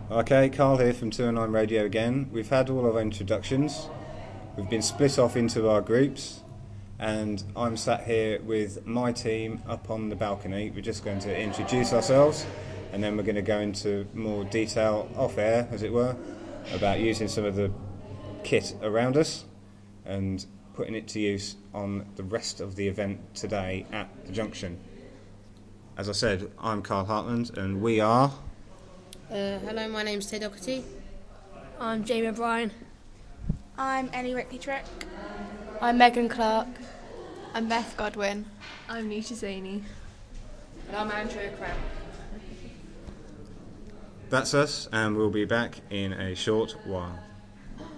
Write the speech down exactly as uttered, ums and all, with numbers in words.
Okay, Carl here from two oh nine Radio again. We've had all our introductions. We've been split off into our groups, and I'm sat here with my team up on the balcony. We're just going to introduce ourselves, and then we're going to go into more detail off air, as it were, about using some of the kit around us and putting it to use on the rest of the event today at the junction. As I said, I'm Carl Hartland, and we are... Uh, hello, my name's Ted Doherty. I'm Jamie O'Brien. I'm Ellie Ripley-Trick. I'm Megan Clark. I'm Beth Godwin. I'm Nisha Zaney. And I'm Andrea Cramp. That's us, and we'll be back in a short while.